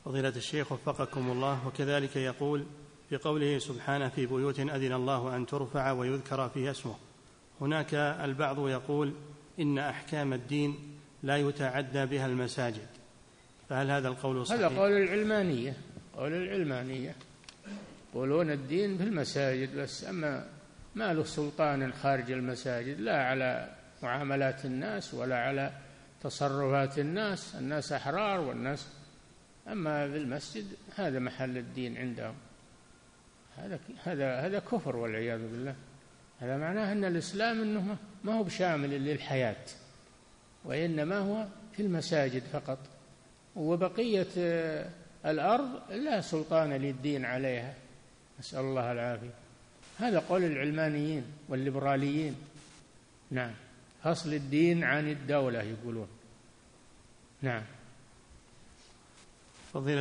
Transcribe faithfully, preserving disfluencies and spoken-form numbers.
فضيلة الشيخ وفقكم الله، وكذلك يقول في قوله سبحانه في بيوت أذن الله أن ترفع ويذكر فيها اسمه، هناك البعض يقول إن أحكام الدين لا يتعدى بها المساجد، فهل هذا القول صحيح؟ هذا قول العلمانية، قول العلمانية يقولون الدين في المساجد بس، أما ما له سلطان خارج المساجد، لا على معاملات الناس ولا على تصرفات الناس، الناس أحرار والناس، أما في المسجد هذا محل الدين عندهم. هذا هذا هذا كفر والعياذ بالله. هذا معناه أن الإسلام إنه ما هو بشامل للحياة، وإنما هو في المساجد فقط، وبقية الأرض لا سلطان للدين عليها، نسأل الله العافية. هذا قول العلمانيين والليبراليين. نعم، فصل الدين عن الدولة يقولون. نعم. فضيلة